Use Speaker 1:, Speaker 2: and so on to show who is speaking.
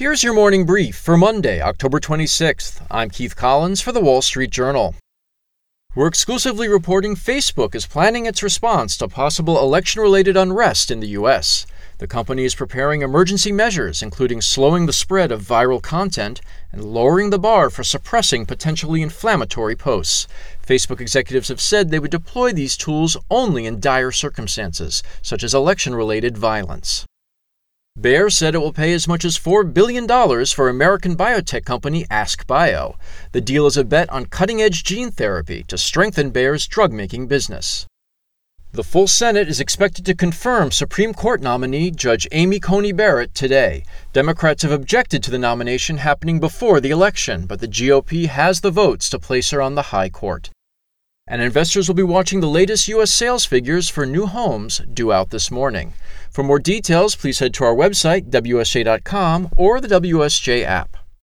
Speaker 1: Here's your morning brief for Monday, October 26th. I'm Keith Collins for The Wall Street Journal. We're exclusively reporting Facebook is planning its response to possible election-related unrest in the U.S. The company is preparing emergency measures, including slowing the spread of viral content and lowering the bar for suppressing potentially inflammatory posts. Facebook executives have said they would deploy these tools only in dire circumstances, such as election-related violence. Bayer said it will pay as much as $4 billion for American biotech company AskBio. The deal is a bet on cutting-edge gene therapy to strengthen Bayer's drug-making business. The full Senate is expected to confirm Supreme Court nominee Judge Amy Coney Barrett today. Democrats have objected to the nomination happening before the election, but the GOP has the votes to place her on the high court. And investors will be watching the latest U.S. sales figures for new homes due out this morning. For more details, please head to our website, WSJ.com, or the WSJ app.